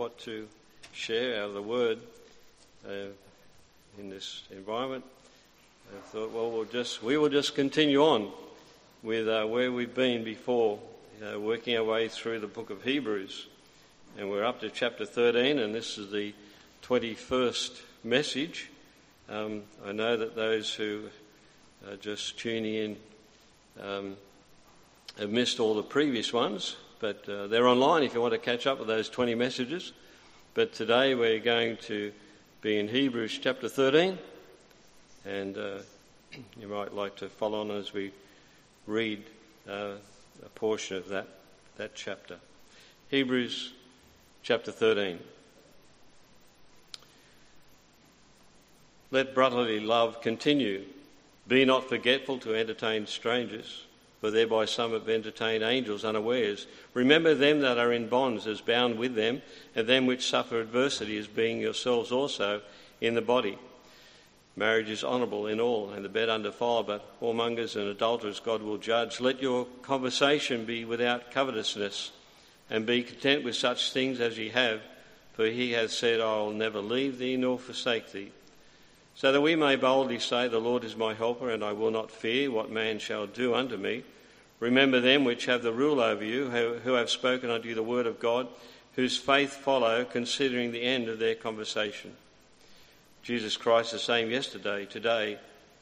what to share out of the Word in this environment. I thought, well, we will just continue on with where we've been before, working our way through the book of Hebrews. And we're up to chapter 13, and this is the 21st message. I know that those who are just tuning in have missed all the previous ones, but they're online if you want to catch up with those 20 messages. But today we're going to be in Hebrews chapter 13, and you might like to follow on as we read a portion of that chapter. Hebrews chapter 13. Let brotherly love continue. Be not forgetful to entertain strangers, for thereby some have entertained angels unawares. Remember them that are in bonds as bound with them, and them which suffer adversity as being yourselves also in the body. Marriage is honourable in all, and the bed undefiled, but whoremongers and adulterers God will judge. Let your conversation be without covetousness, and be content with such things as ye have, for he hath said, I will never leave thee nor forsake thee. So that we may boldly say, the Lord is my helper, and I will not fear what man shall do unto me. Remember them which have the rule over you, who have spoken unto you the word of God, whose faith follow, considering the end of their conversation. Jesus Christ the same yesterday, today,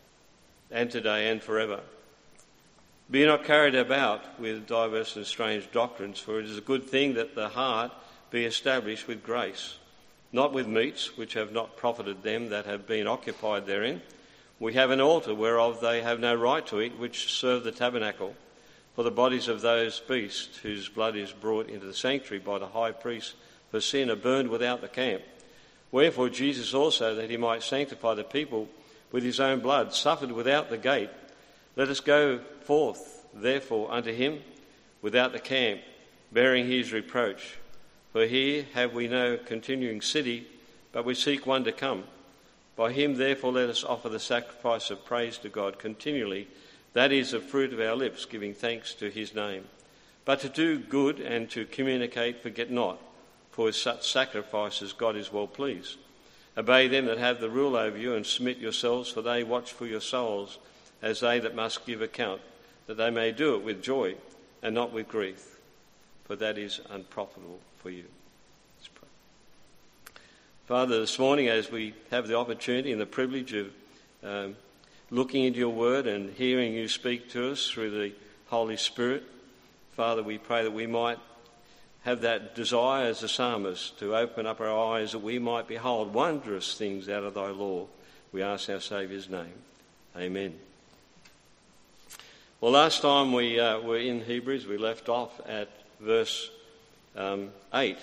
and forever. Be not carried about with diverse and strange doctrines, for it is a good thing that the heart be established with grace, not with meats which have not profited them that have been occupied therein. We have an altar whereof they have no right to eat, which serve the tabernacle, for the bodies of those beasts whose blood is brought into the sanctuary by the high priest for sin are burned without the camp. Wherefore Jesus also, that he might sanctify the people with his own blood, suffered without the gate. Let us go forth, therefore, unto him without the camp, bearing his reproach. For here have we no continuing city, but we seek one to come. By him, therefore, let us offer the sacrifice of praise to God continually. That is the fruit of our lips, giving thanks to his name. But to do good and to communicate, forget not, for with such sacrifices God is well pleased. Obey them that have the rule over you, and submit yourselves, for they watch for your souls, as they that must give account, that they may do it with joy, and not with grief, for that is unprofitable for you. Let's pray. Father, this morning as we have the opportunity and the privilege of looking into your word and hearing you speak to us through the Holy Spirit, Father, we pray that we might have that desire as the psalmist to open up our eyes that we might behold wondrous things out of thy law. We ask our Saviour's name. Amen. Well, last time we were in Hebrews, we left off at verse 8.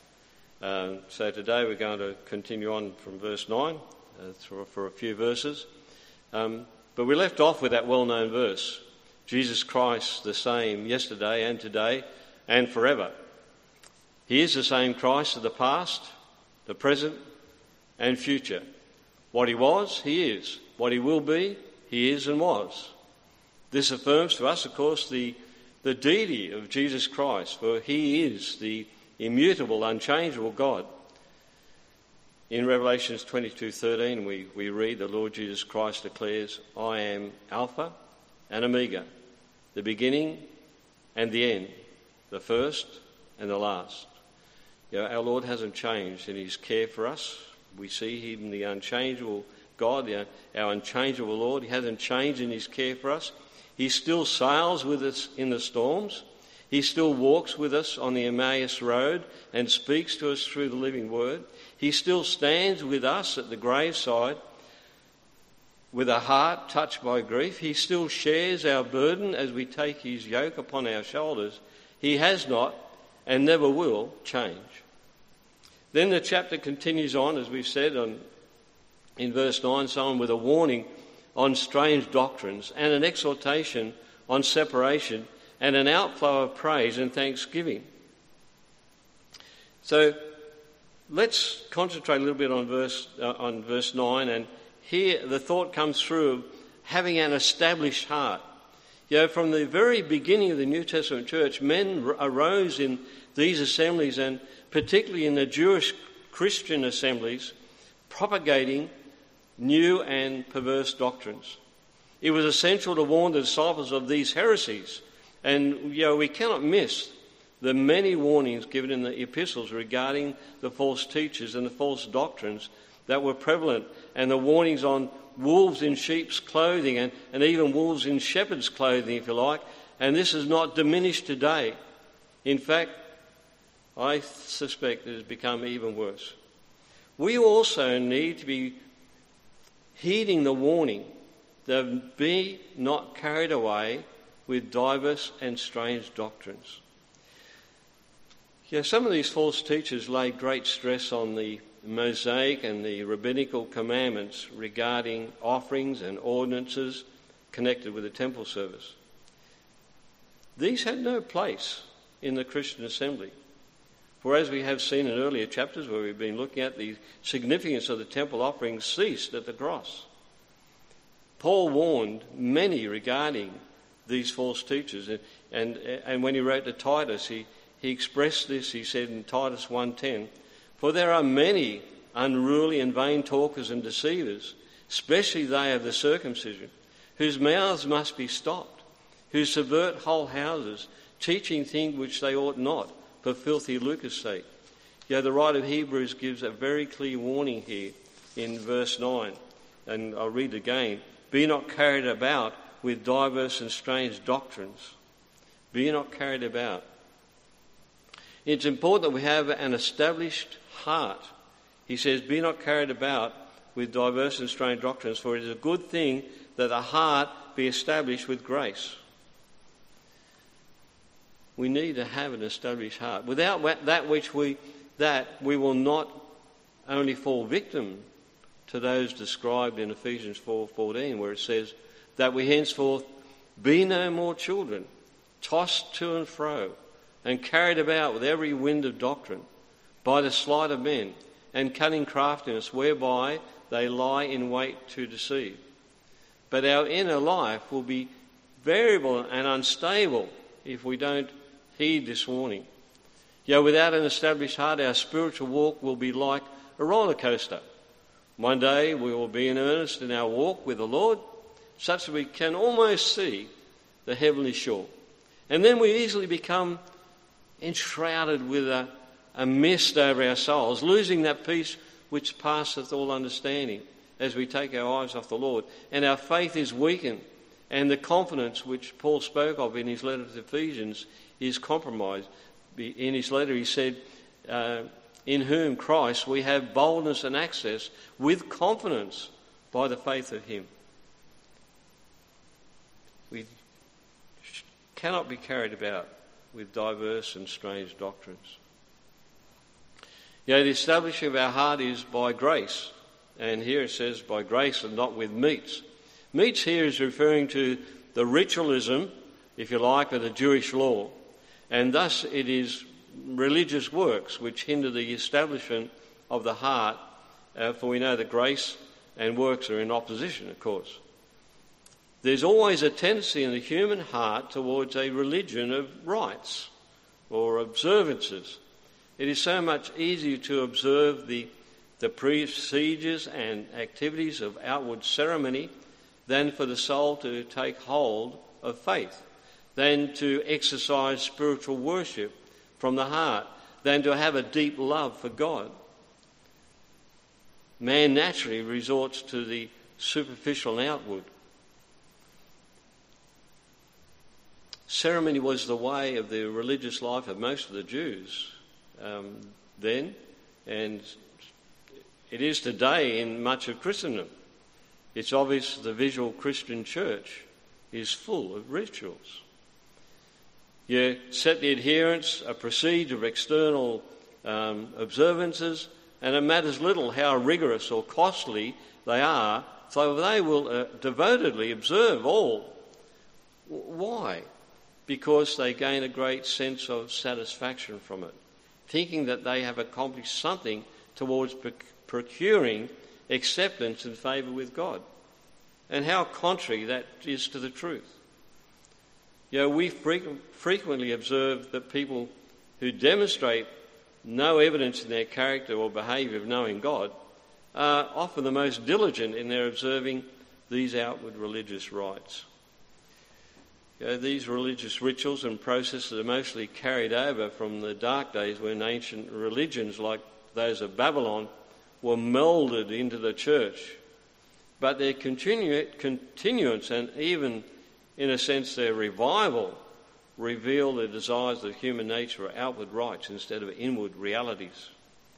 So today we're going to continue on from verse 9 for a few verses. But we left off with that well-known verse, Jesus Christ the same yesterday and today and forever. He is the same Christ of the past, the present and future. What he was, he is. What he will be, he is and was. This affirms to us, of course, the deity of Jesus Christ, for he is the immutable, unchangeable God. In Revelation 22:13 we read the Lord Jesus Christ declares, I am Alpha and Omega, the beginning and the end, the first and the last. You know, our Lord hasn't changed in his care for us. We see him, the unchangeable God, our unchangeable Lord. He hasn't changed in his care for us. He still sails with us in the storms. He still walks with us on the Emmaus Road and speaks to us through the living word. He still stands with us at the graveside with a heart touched by grief. He still shares our burden as we take his yoke upon our shoulders. He has not and never will change. Then the chapter continues on, as we've said in verse 9, so on, with a warning on strange doctrines and an exhortation on separation and an outflow of praise and thanksgiving. So let's concentrate a little bit on verse 9, and here the thought comes through of having an established heart. You know, from the very beginning of the New Testament church, men arose in these assemblies and particularly in the Jewish Christian assemblies, propagating new and perverse doctrines. It was essential to warn the disciples of these heresies. And, we cannot miss the many warnings given in the epistles regarding the false teachers and the false doctrines that were prevalent, and the warnings on wolves in sheep's clothing and even wolves in shepherd's clothing, if you like. And this is not diminished today. In fact, I suspect it has become even worse. We also need to be heeding the warning that be not carried away with diverse and strange doctrines. Some of these false teachers lay great stress on the Mosaic and the rabbinical commandments regarding offerings and ordinances connected with the temple service. These had no place in the Christian assembly. For as we have seen in earlier chapters where we've been looking at, the significance of the temple offerings ceased at the cross. Paul warned many regarding these false teachers, and when he wrote to Titus, he expressed this. He said in Titus 1:10, "For there are many unruly and vain talkers and deceivers, especially they of the circumcision, whose mouths must be stopped, who subvert whole houses, teaching things which they ought not, for filthy lucre's sake." The writer of Hebrews gives a very clear warning here in verse 9, and I'll read it again. "Be not carried about with diverse and strange doctrines." Be not carried about. It's important that we have an established heart. He says, "Be not carried about with diverse and strange doctrines, for it is a good thing that the heart be established with grace." We need to have an established heart. Without that, we will not only fall victim to those described in Ephesians 4:14, where it says that we henceforth be no more children, tossed to and fro, and carried about with every wind of doctrine, by the sleight of men, and cunning craftiness, whereby they lie in wait to deceive. But our inner life will be variable and unstable if we don't heed this warning. Without an established heart, our spiritual walk will be like a roller coaster. One day we will be in earnest in our walk with the Lord, such that we can almost see the heavenly shore. And then we easily become enshrouded with a mist over our souls, losing that peace which passeth all understanding as we take our eyes off the Lord. And our faith is weakened, and the confidence which Paul spoke of in his letter to the Ephesians is compromised. In his letter he said, "In whom Christ we have boldness and access with confidence by the faith of him." We cannot be carried about with diverse and strange doctrines. The establishing of our heart is by grace. And here it says by grace and not with meats. Meats here is referring to the ritualism, if you like, of the Jewish law. And thus it is religious works which hinder the establishment of the heart, for we know that grace and works are in opposition, of course. There's always a tendency in the human heart towards a religion of rites or observances. It is so much easier to observe the procedures and activities of outward ceremony than for the soul to take hold of faith, than to exercise spiritual worship from the heart, than to have a deep love for God. Man naturally resorts to the superficial and outward. Ceremony was the way of the religious life of most of the Jews then, and it is today in much of Christendom. It's obvious the visual Christian church is full of rituals. You set the adherents a procedure of external observances, and it matters little how rigorous or costly they are, so they will devotedly observe all. Why? Because they gain a great sense of satisfaction from it, thinking that they have accomplished something towards procuring acceptance and favour with God. And how contrary that is to the truth. We frequently observe that people who demonstrate no evidence in their character or behaviour of knowing God, are often the most diligent in their observing these outward religious rites. These religious rituals and processes are mostly carried over from the dark days when ancient religions like those of Babylon were melded into the church. But their continuance and even, in a sense, their revival reveal the desires of human nature for outward rites instead of inward realities.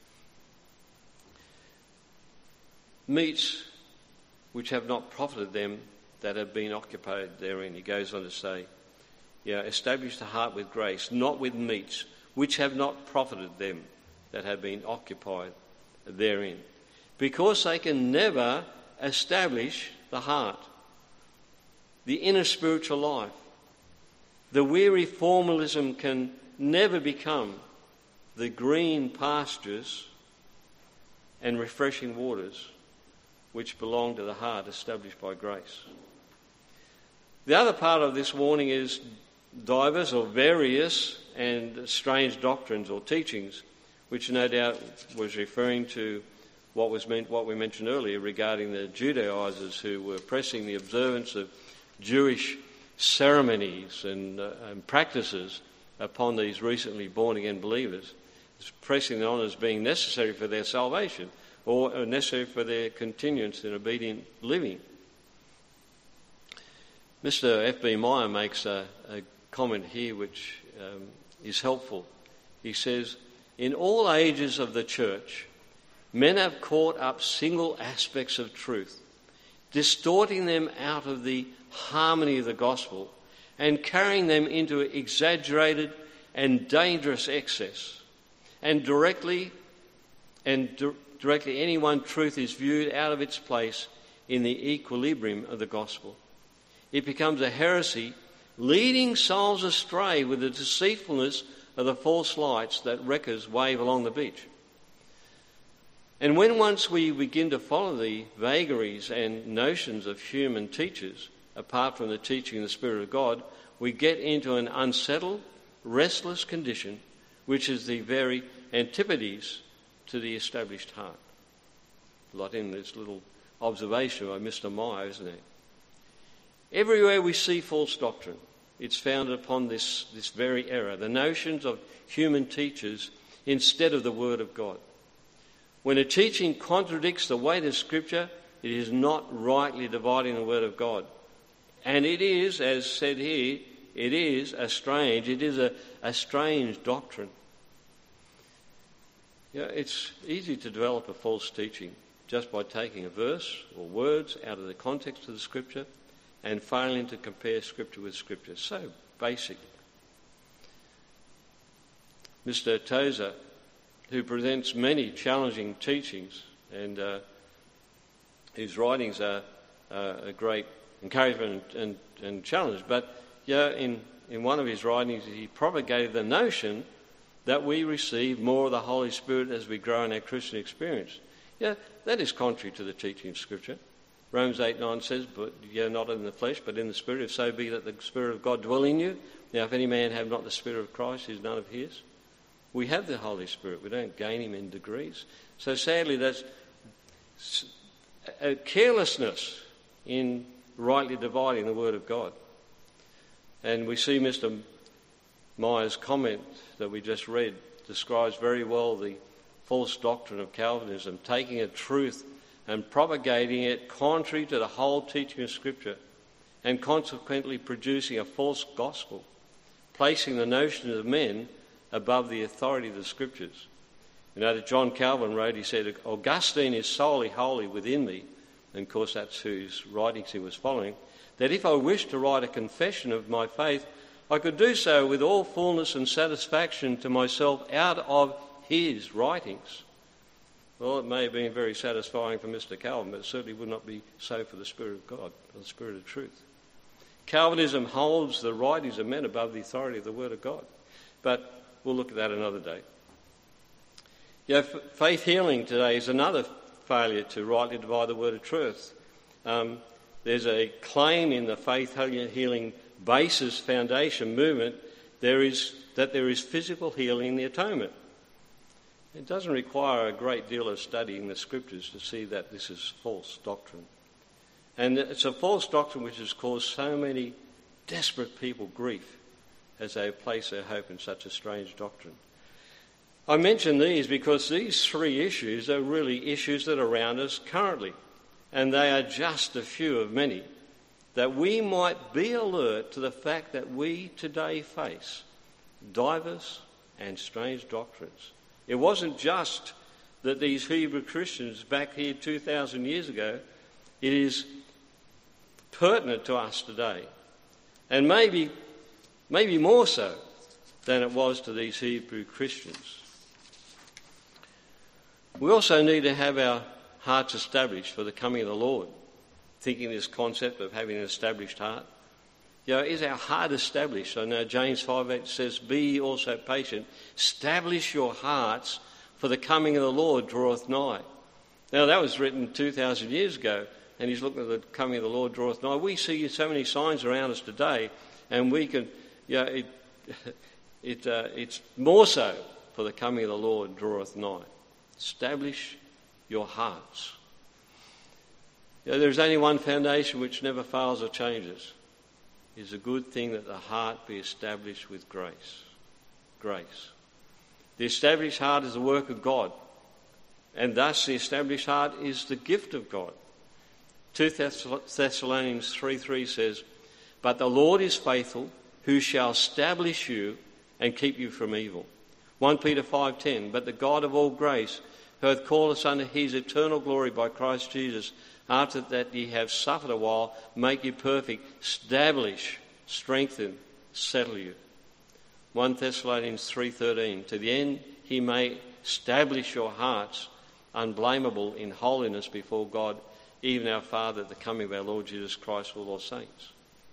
Meats which have not profited them that have been occupied therein. He goes on to say, establish the heart with grace, not with meats which have not profited them that have been occupied therein. Because they can never establish the heart, the inner spiritual life. The weary formalism can never become the green pastures and refreshing waters which belong to the heart established by grace. The other part of this warning is diverse or various and strange doctrines or teachings, which no doubt was referring to what we mentioned earlier regarding the Judaizers who were pressing the observance of Jewish ceremonies and practices upon these recently born-again believers, pressing them on as being necessary for their salvation or necessary for their continuance in obedient living. Mr. F.B. Meyer makes a comment here which is helpful. He says, in all ages of the church, men have caught up single aspects of truth, distorting them out of the harmony of the gospel and carrying them into exaggerated and dangerous excess. And directly any one truth is viewed out of its place in the equilibrium of the gospel. It becomes a heresy, leading souls astray with the deceitfulness of the false lights that wreckers wave along the beach. And when once we begin to follow the vagaries and notions of human teachers, apart from the teaching of the Spirit of God, we get into an unsettled, restless condition, which is the very antipodes to the established heart. A lot in this little observation by Mr. Meyer, isn't it? Everywhere we see false doctrine, it's founded upon this very error, the notions of human teachers instead of the Word of God. When a teaching contradicts the weight of Scripture, it is not rightly dividing the Word of God. And it is, as said here, it is a strange doctrine. It's easy to develop a false teaching just by taking a verse or words out of the context of the Scripture and failing to compare Scripture with Scripture. So basic. Mr. Tozer, who presents many challenging teachings and whose writings are a great encouragement and challenge, but in one of his writings he propagated the notion that we receive more of the Holy Spirit as we grow in our Christian experience. That is contrary to the teaching of Scripture. Romans 8:9 says, but you're not in the flesh, but in the Spirit, if so be that the Spirit of God dwell in you. Now, if any man have not the Spirit of Christ, he is none of his. We have the Holy Spirit. We don't gain him in degrees. So sadly, that's a carelessness in rightly dividing the Word of God. And we see Mr. Meyer's comment that we just read describes very well the false doctrine of Calvinism, taking a truth and propagating it contrary to the whole teaching of Scripture, and consequently producing a false gospel, placing the notions of men above the authority of the Scriptures. That John Calvin wrote, he said, Augustine is solely holy within me, and of course that's whose writings he was following, that if I wished to write a confession of my faith, I could do so with all fullness and satisfaction to myself out of his writings. Well, it may have been very satisfying for Mr. Calvin, but it certainly would not be so for the Spirit of God, or the Spirit of truth. Calvinism holds the writings of men above the authority of the Word of God. But we'll look at that another day. Faith healing today is another failure to rightly divide the Word of truth. There's a claim in the faith healing basis foundation movement that there is physical healing in the atonement. It doesn't require a great deal of studying the scriptures to see that this is false doctrine. And it's a false doctrine which has caused so many desperate people grief as they place their hope in such a strange doctrine. I mention these because these three issues are really issues that are around us currently, and they are just a few of many, that we might be alert to the fact that we today face diverse and strange doctrines. It wasn't just that these Hebrew Christians back here 2,000 years ago, it is pertinent to us today, and maybe more so than it was to these Hebrew Christians. We also need to have our hearts established for the coming of the Lord. Thinking this concept of having an established heart. Is our heart established? I know James 5:8 says, "Be ye also patient, establish your hearts, for the coming of the Lord draweth nigh." Now that was written 2,000 years ago, and he's looking at the coming of the Lord draweth nigh. We see so many signs around us today, and we can, it's more so for the coming of the Lord draweth nigh. Establish your hearts. There's only one foundation which never fails or changes. It is a good thing that the heart be established with grace. Grace. The established heart is the work of God, and thus the established heart is the gift of God. 2 Thessalonians 3:3 says, "But the Lord is faithful, who shall establish you and keep you from evil." 1 Peter 5:10, "But the God of all grace, who hath called us unto his eternal glory by Christ Jesus, after that ye have suffered a while, make you perfect, establish, strengthen, settle you." 1 Thessalonians 3:13, "To the end he may establish your hearts unblameable in holiness before God, even our Father, at the coming of our Lord Jesus Christ with all saints."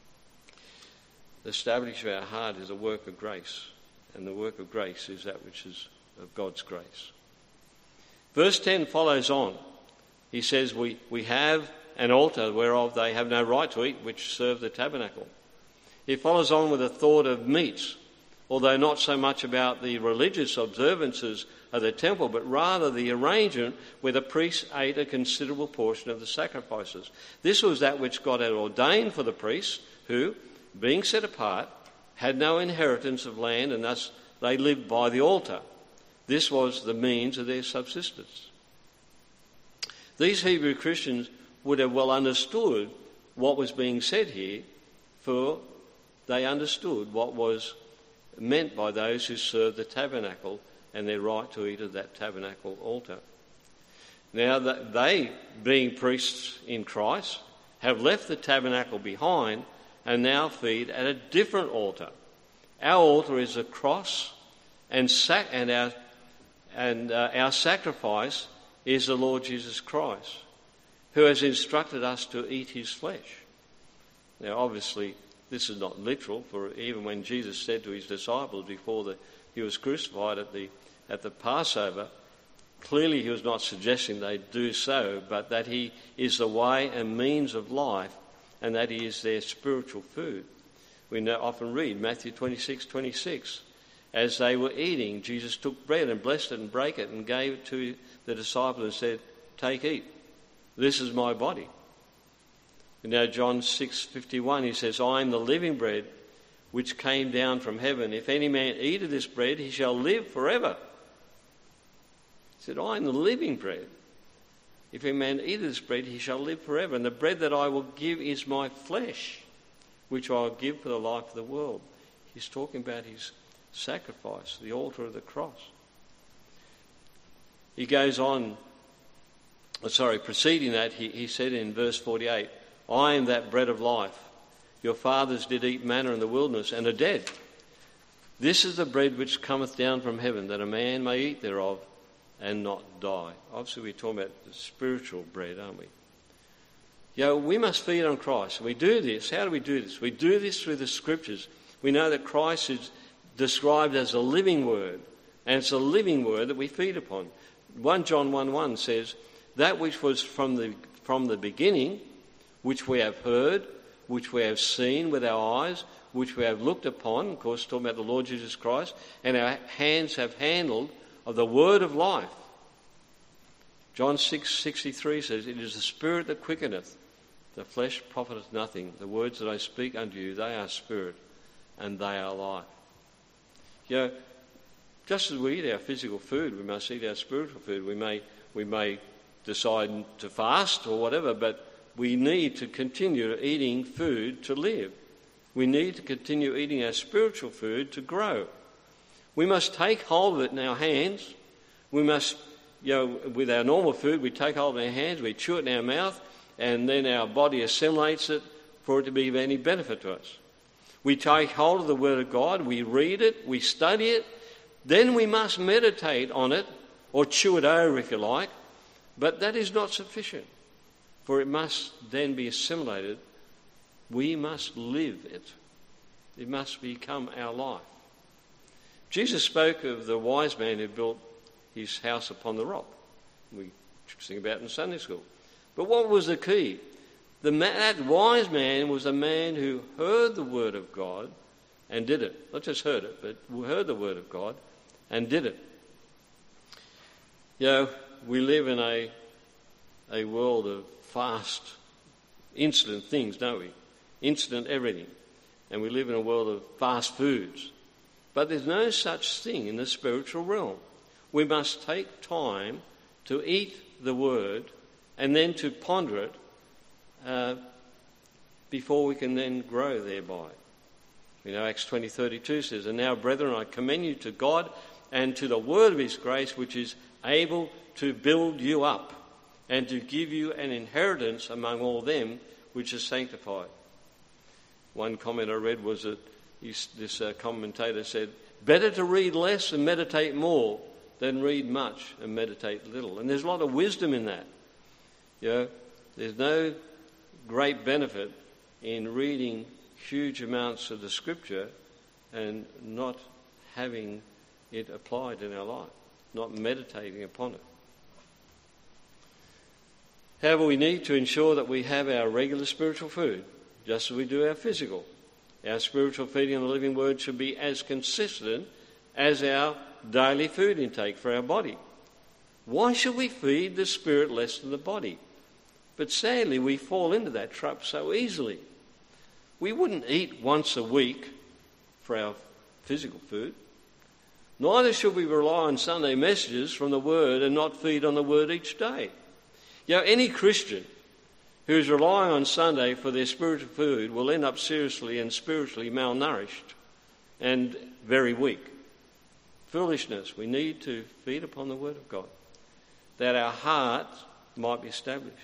The establishing of our heart is a work of grace, and the work of grace is that which is of God's grace. Verse 10 follows on. He says, we have an altar whereof they have no right to eat, which serve the tabernacle. He follows on with a thought of meats, although not so much about the religious observances of the temple, but rather the arrangement where the priests ate a considerable portion of the sacrifices. This was that which God had ordained for the priests, who, being set apart, had no inheritance of land, and thus they lived by the altar. This was the means of their subsistence. These Hebrew Christians would have well understood what was being said here, for they understood what was meant by those who served the tabernacle and their right to eat of that tabernacle altar. Now, that they, being priests in Christ, have left the tabernacle behind and now feed at a different altar. Our altar is a cross, and our sacrifice is the Lord Jesus Christ, who has instructed us to eat his flesh. Now, obviously, this is not literal, for even when Jesus said to his disciples before he was crucified at the Passover, clearly he was not suggesting they do so, but that he is the way and means of life, and that he is their spiritual food. We often read Matthew 26:26. As they were eating, Jesus took bread and blessed it and brake it and gave it to the disciples and said, "Take, eat. This is my body." And now John 6:51, he says, "I am the living bread which came down from heaven. If any man eat of this bread, he shall live forever." He said, "I am the living bread. If any man eat of this bread, he shall live forever. And the bread that I will give is my flesh, which I will give for the life of the world." He's talking about his sacrifice, the altar of the cross. He goes on, preceding that, he said in verse 48, "I am that bread of life. Your fathers did eat manna in the wilderness and are dead. This is the bread which cometh down from heaven, that a man may eat thereof and not die." Obviously we're talking about the spiritual bread, aren't we? We must feed on Christ. We do this. How do we do this? We do this through the scriptures. We know that Christ is described as a living word, and it's a living word that we feed upon. 1 John 1:1 says, "That which was from the beginning, which we have heard, which we have seen with our eyes, which we have looked upon," of course talking about the Lord Jesus Christ, "and our hands have handled of the word of life. John 6:63 says, "It is the spirit that quickeneth, the flesh profiteth nothing. The words that I speak unto you, they are spirit and they are life." You know, just as we eat our physical food, we must eat our spiritual food. We may decide to fast or whatever, but we need to continue eating food to live. We need to continue eating our spiritual food to grow. We must take hold of it in our hands. We must, with our normal food, we take hold of our hands, we chew it in our mouth, and then our body assimilates it for it to be of any benefit to us. We take hold of the Word of God, we read it, we study it, then we must meditate on it, or chew it over if you like, but that is not sufficient, for it must then be assimilated. We must live it. It must become our life. Jesus spoke of the wise man who built his house upon the rock. We sing about it in Sunday school. But what was the key? That wise man was a man who heard the word of God and did it. Not just heard it, but heard the word of God and did it. We live in a world of fast, instant things, don't we? Instant everything. And we live in a world of fast foods. But there's no such thing in the spiritual realm. We must take time to eat the word and then to ponder it before we can then grow thereby. Acts 20:32 says, "And now, brethren, I commend you to God and to the word of his grace, which is able to build you up and to give you an inheritance among all them which are sanctified." One comment I read was that this commentator said, "Better to read less and meditate more than read much and meditate little." And there's a lot of wisdom in that. There's no great benefit in reading huge amounts of the scripture and not having it applied in our life, not meditating upon it. However, we need to ensure that we have our regular spiritual food, just as we do our physical. Our spiritual feeding on the living word should be as consistent as our daily food intake for our body. Why should we feed the spirit less than the body? But sadly, we fall into that trap so easily. We wouldn't eat once a week for our physical food. Neither should we rely on Sunday messages from the Word and not feed on the Word each day. Any Christian who is relying on Sunday for their spiritual food will end up seriously and spiritually malnourished and very weak. Foolishness. We need to feed upon the Word of God, that our hearts might be established.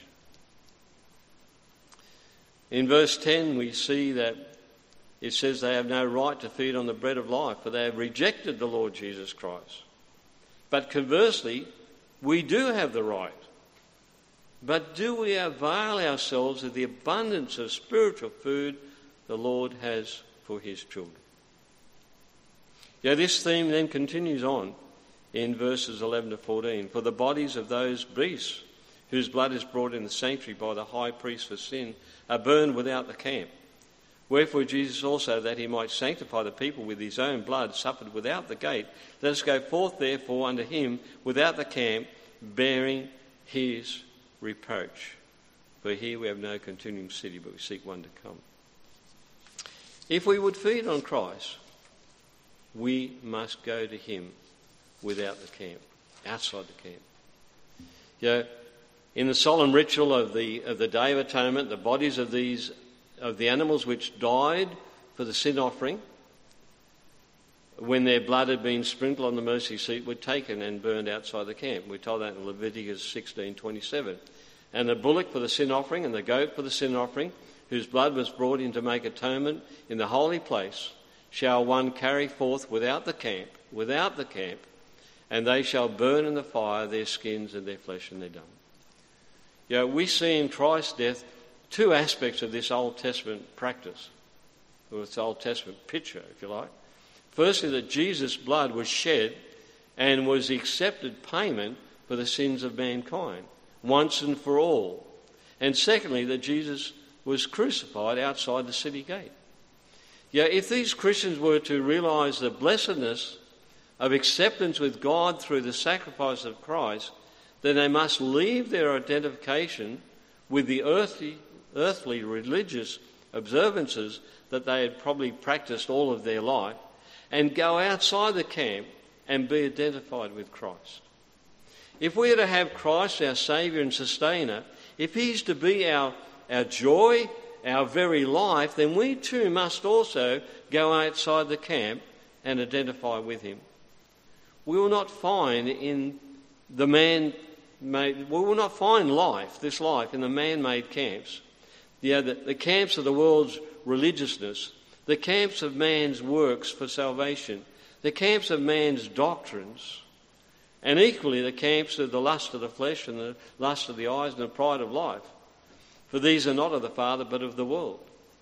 In verse 10 we see that it says they have no right to feed on the bread of life, for they have rejected the Lord Jesus Christ. But conversely, we do have the right. But do we avail ourselves of the abundance of spiritual food the Lord has for his children? This theme then continues on in verses 11 to 14. "For the bodies of those beasts whose blood is brought in the sanctuary by the high priest for sin are burned without the camp. Wherefore Jesus also, that he might sanctify the people with his own blood, suffered without the gate. Let us go forth therefore unto him without the camp, bearing his reproach. For here we have no continuing city, but we seek one to come." If we would feed on Christ, we must go to him without the camp, outside the camp. In the solemn ritual of the Day of Atonement, the bodies of the animals which died for the sin offering, when their blood had been sprinkled on the mercy seat, were taken and burned outside the camp. We're told that in Leviticus 16:27. "And the bullock for the sin offering and the goat for the sin offering, whose blood was brought in to make atonement in the holy place, shall one carry forth without the camp, and they shall burn in the fire their skins and their flesh and their dung." We see in Christ's death two aspects of this Old Testament practice, or this Old Testament picture, if you like. Firstly, that Jesus' blood was shed and was the accepted payment for the sins of mankind, once and for all. And secondly, that Jesus was crucified outside the city gate. If these Christians were to realise the blessedness of acceptance with God through the sacrifice of Christ, then they must leave their identification with the earthly religious observances that they had probably practiced all of their life and go outside the camp and be identified with Christ. If we are to have Christ, our Saviour and Sustainer, if he's to be our joy, our very life, then we too must also go outside the camp and identify with him. We will not find this life in the man-made camps. The camps of the world's religiousness, the camps of man's works for salvation, the camps of man's doctrines, and equally the camps of the lust of the flesh and the lust of the eyes and the pride of life. For these are not of the Father but of the world.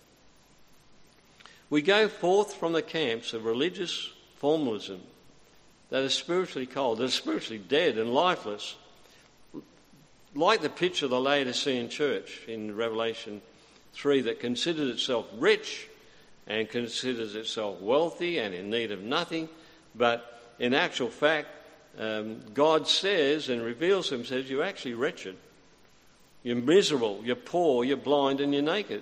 We go forth from the camps of religious formalism that are spiritually cold, that are spiritually dead and lifeless, like the picture of the Laodicean church in Revelation 3 that considers itself rich and considers itself wealthy and in need of nothing, but in actual fact, God says and reveals himself, says, you're actually wretched. You're miserable, you're poor, you're blind and you're naked.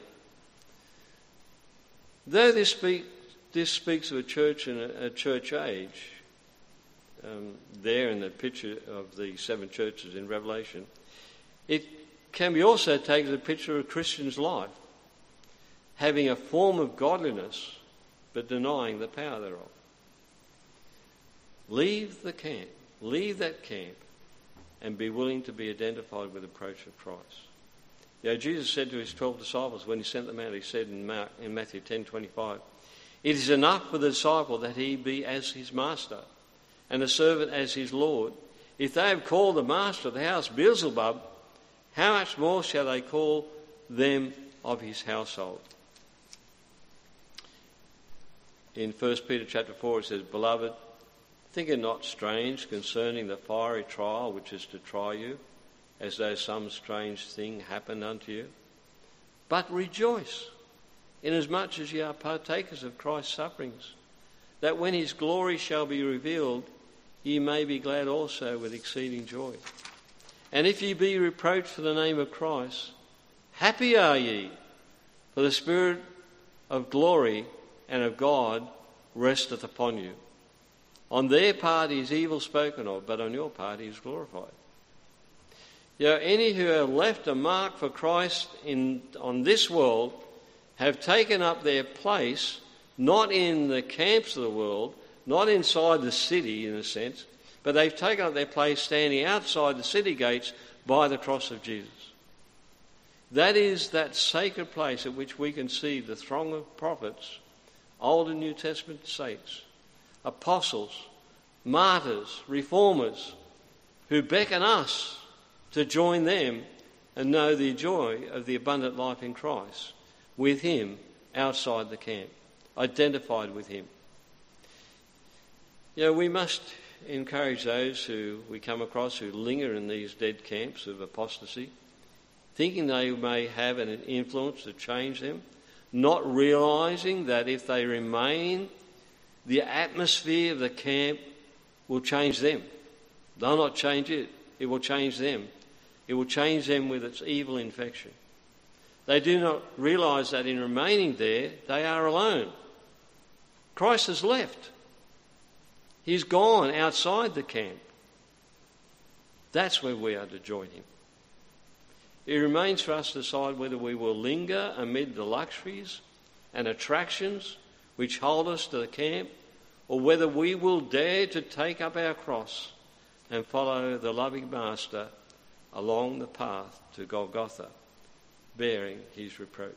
Though this speaks of a church and a church age, there in the picture of the 7 churches in Revelation, it can be also taken as a picture of a Christian's life, having a form of godliness but denying the power thereof. Leave the camp, leave that camp, and be willing to be identified with the approach of Christ. Jesus said to his 12 disciples when he sent them out, he said in Matthew 10:25, it is enough for the disciple that he be as his master and the servant as his Lord. If they have called the master of the house Beelzebub, how much more shall they call them of his household? In 1 Peter chapter 4 it says, Beloved, think it not strange concerning the fiery trial which is to try you, as though some strange thing happened unto you. But rejoice, inasmuch as ye are partakers of Christ's sufferings, that when his glory shall be revealed, ye may be glad also with exceeding joy. And if ye be reproached for the name of Christ, happy are ye, for the Spirit of glory and of God resteth upon you. On their part he is evil spoken of, but on your part he is glorified. Any who have left a mark for Christ on this world have taken up their place, not in the camps of the world, not inside the city in a sense, but they've taken up their place standing outside the city gates by the cross of Jesus. That is that sacred place at which we can see the throng of prophets, Old and New Testament saints, apostles, martyrs, reformers, who beckon us to join them and know the joy of the abundant life in Christ, with him outside the camp, identified with him. We must encourage those who we come across who linger in these dead camps of apostasy, thinking they may have an influence to change them, not realising that if they remain, the atmosphere of the camp will change them. They'll not change it. It will change them. It will change them with its evil infection. They do not realise that in remaining there, they are alone. Christ has left. He's gone outside the camp. That's where we are to join him. It remains for us to decide whether we will linger amid the luxuries and attractions which hold us to the camp, or whether we will dare to take up our cross and follow the loving Master along the path to Golgotha, bearing his reproach.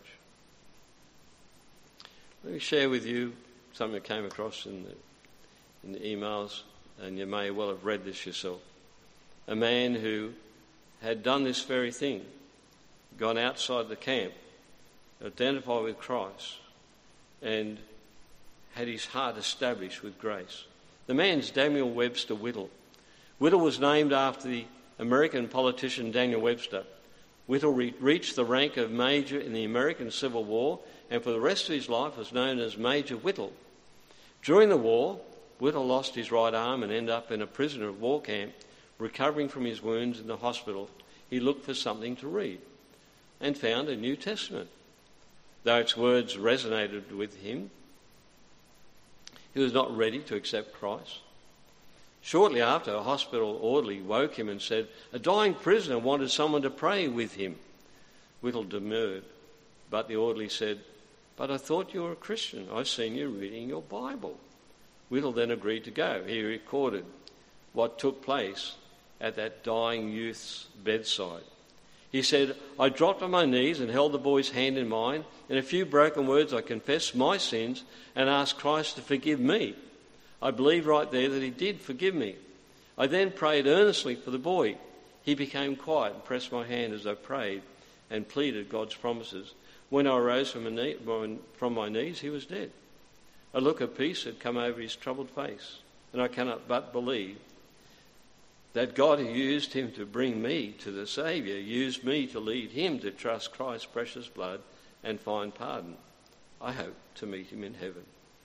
Let me share with you something that came across in the emails, and you may well have read this yourself. A man who had done this very thing, gone outside the camp, identified with Christ, and had his heart established with grace. The man's Daniel Webster Whittle. Whittle was named after the American politician Daniel Webster. Whittle reached the rank of Major in the American Civil War, and for the rest of his life was known as Major Whittle. During the war, Whittle lost his right arm and ended up in a prisoner of war camp. Recovering from his wounds in the hospital, he looked for something to read and found a New Testament. Though its words resonated with him, he was not ready to accept Christ. Shortly after, a hospital orderly woke him and said, a dying prisoner wanted someone to pray with him. Whittle demurred, but the orderly said, but I thought you were a Christian. I've seen you reading your Bible. Whittle then agreed to go. He recorded what took place at that dying youth's bedside. He said, I dropped on my knees and held the boy's hand in mine. In a few broken words, I confessed my sins and asked Christ to forgive me. I believe right there that he did forgive me. I then prayed earnestly for the boy. He became quiet and pressed my hand as I prayed and pleaded God's promises. When I arose from my knees, he was dead. A look of peace had come over his troubled face, and I cannot but believe that God, who used him to bring me to the Saviour, used me to lead him to trust Christ's precious blood and find pardon. I hope to meet him in heaven.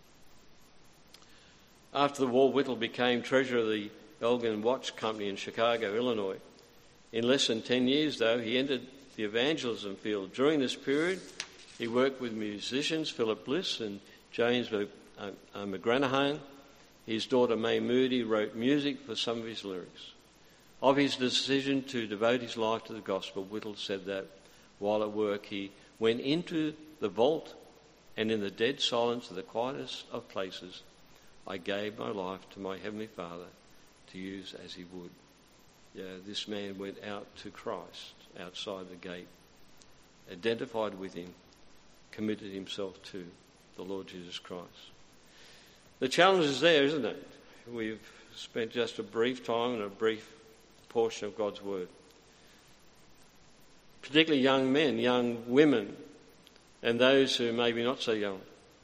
After the war, Whittle became treasurer of the Elgin Watch Company in Chicago, Illinois. In less than 10 years, though, he entered the evangelism field. During this period, he worked with musicians Philip Bliss and James McGranahan. His daughter May Moody wrote music for some of his lyrics. Of his decision to devote his life to the gospel, Whittle said that while at work he went into the vault, and in the dead silence of the quietest of places, I gave my life to my Heavenly Father to use as he would. Yeah, this man went out to Christ outside the gate, identified with him, committed himself to the Lord Jesus Christ. The challenge is there, isn't it? We've spent just a brief time and a brief portion of God's Word. Particularly young men, young women, and those who may be not so young.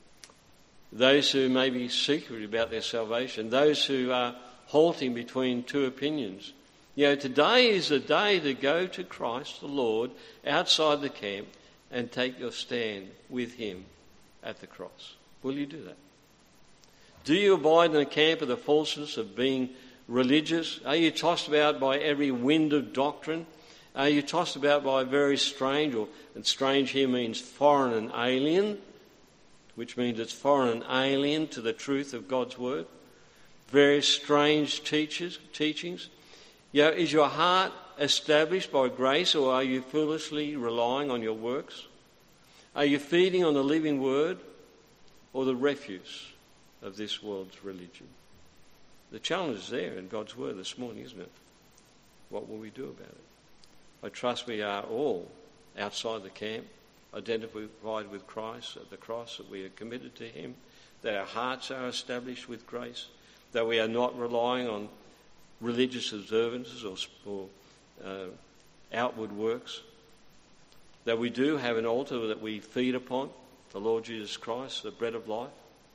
Those who may be secret about their salvation. Those who are halting between two opinions. You know, today is the day to go to Christ the Lord outside the camp and take your stand with him at the cross. Will you do that? Do you abide in the camp of the falseness of being religious? Are you tossed about by every wind of doctrine? Are you tossed about by very strange, and strange here means foreign and alien, which means it's foreign and alien to the truth of God's Word? Very strange teachings. You know, is your heart established by grace, or are you foolishly relying on your works? Are you feeding on the living Word or the refuse of this world's religion? The challenge is there in God's Word this morning, isn't it? What will we do about it? I trust we are all outside the camp, identified with Christ at the cross, that we are committed to him, that our hearts are established with grace, that we are not relying on religious observances or outward works, that we do have an altar that we feed upon, the Lord Jesus Christ, the bread of life,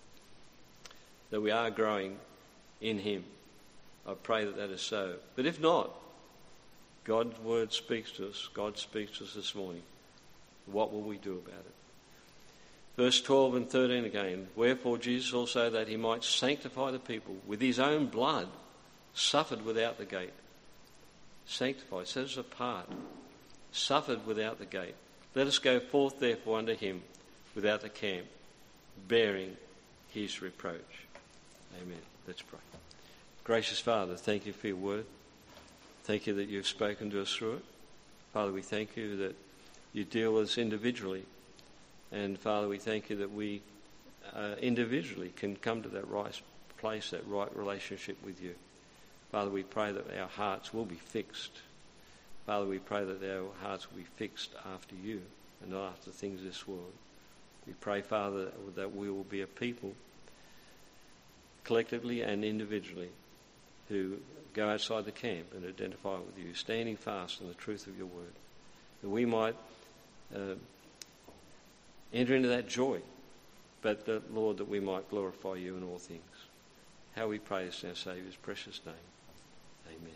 that we are growing in him. I pray that that is so. But if not, God's word speaks to us. God speaks to us this morning. What will we do about it? Verse 12 and 13 again. Wherefore Jesus also, that he might sanctify the people with his own blood, suffered without the gate. Sanctify, set us apart. Suffered without the gate. Let us go forth therefore unto him without the camp, bearing his reproach. Amen. Let's pray. Gracious Father, thank you for your word. Thank you that you've spoken to us through it. Father, we thank you that you deal with us individually. And Father, we thank you that we individually can come to that right place, that right relationship with you. Father, we pray that our hearts will be fixed. Father, we pray that our hearts will be fixed after you and not after things of this world. We pray, Father, that we will be a people, collectively and individually, who go outside the camp and identify with you, standing fast in the truth of your word, that we might enter into that joy, but that, Lord, that we might glorify you in all things. How we pray this in our Saviour's precious name. Amen.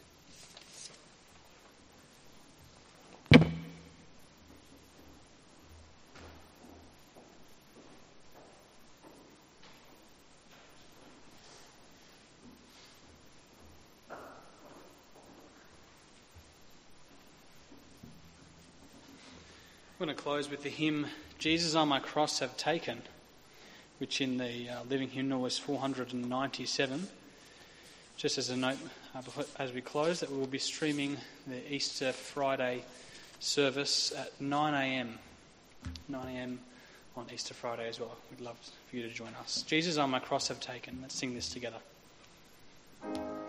I'm going to close with the hymn, Jesus on My Cross Have Taken, which in the Living Hymnal is 497. Just as a note, as we close, that we will be streaming the Easter Friday service at 9 a.m. 9 a.m. on Easter Friday as well. We'd love for you to join us. Jesus on My Cross Have Taken. Let's sing this together.